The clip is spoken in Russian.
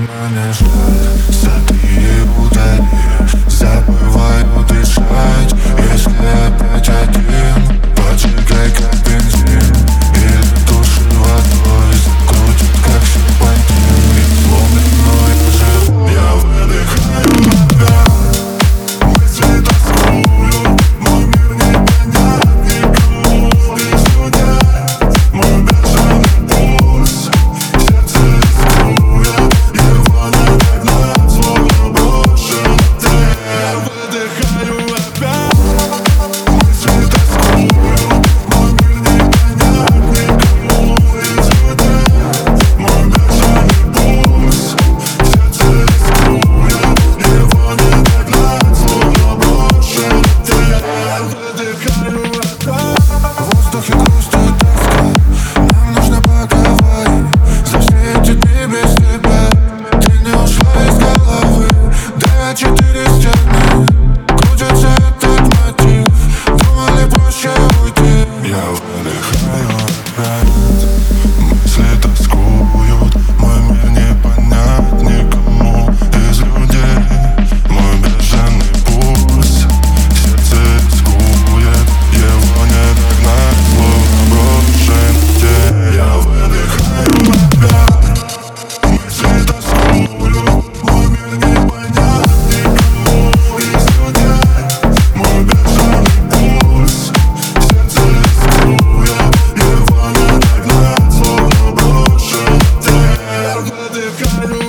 мне жаль, сотри, удали. Забываю дышать, если опять один. Поджигай, как бензин, или туши водой. Крутит, как серпантин, и словно мной я живу. Я выдыхаю опять, мысли тоскуют. Мой мир не понят никому из людей. Мой бешеный пульс, сердце рискует. Его не догнать, словно брошен отель. Я выдыхаю опять, мысли тоскуют. Мой мир не понят никому из людей. Мой бешеный пульс, сердце рискует. Его не догнать, словно брошен отель. Я выдыхаю опять. В воздухе грусть и тоска, нам нужно поговорить. За все эти дни без тебя ты не ушла из головы. Да, 4 стены, крутится этот мотив. Думали, проще уйти. Я выдыхаю опять, мысли тоскуют. Мой мир не понят никому из людей. Мой бешеный пульс, сердце рискует. Его не догнать, словно брошен день. Я выдыхаю опять, мысли тоскуют. Мой мир не понят никому из людей. Мой бешеный пульс, сердце рискует. Его не догнать, словно брошен день. Я выдыхаю